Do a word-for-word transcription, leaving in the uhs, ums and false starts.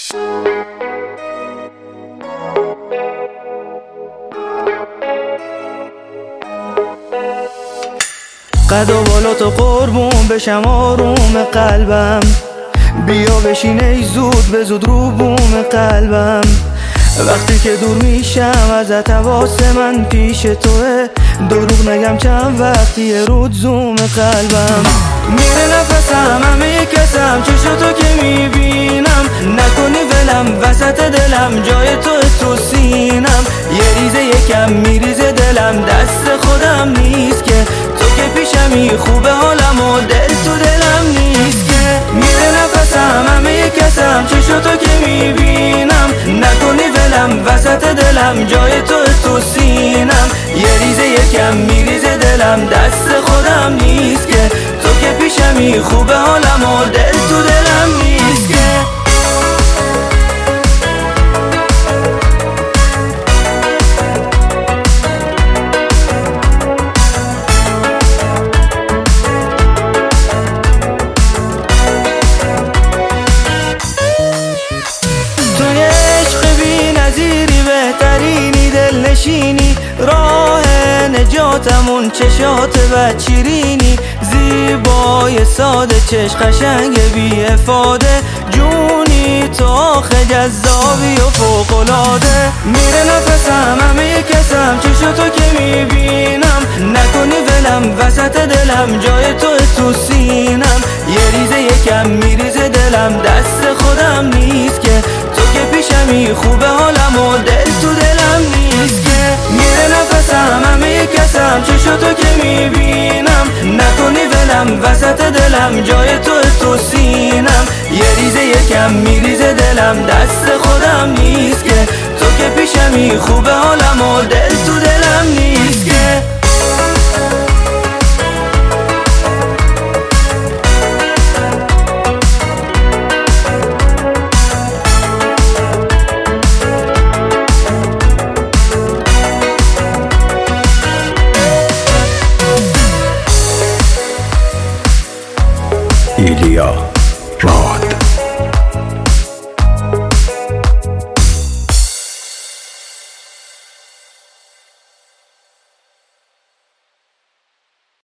قد و بالا تو قربون بشم آروم قلبم، بیا بشین ای زود به زود رو بوم قلبم. وقتی که دور میشم ازت حواس من پیش توه، دروغ نگم چند وقتیه رود زوم قلبم. میره نفسم همه کسم چشم تو که میبینم، نکنی ولم وسط دلم جای تو تو سینم. یه ریزه یکم میریزه دلم دست خودم نیست که، تو که پیشمی خوبه حالم و دل تو دلم نیست که. میره نفسم همه کسم چشم تو که میبینم، نکنی ولم وسط دلم جای تو تو سینم. یه ریزه یکم میریزه دلم دست خودم نیست که، تو که پیشمی خوبه حالم و دل تو دلم نیست که. بهترینی دلنشینی، راه نجاتمون چشات بچیرینی، زیبای ساده چشم قشنگ بی افاده، جونی تو آخه جذابی و فوق‌العاده. میره نفسم همه کسم چشم تو که میبینم، نکنی ولم وسط دلم جای تو تو سینم. یه ریزه یکم میریزه دلم دست خودم نیست که، تو که پیشمی خوبه حالم و دل تو دلم نیست که. میره نفسم همه کسم چشم تو که میبینم، نکنی ولم وسط دلم جای تو تو سینم. یه ریزه یکم میریزه دلم دست خودم نیست که، تو که پیشمی خوبه حالم و دل تو دلم نیست.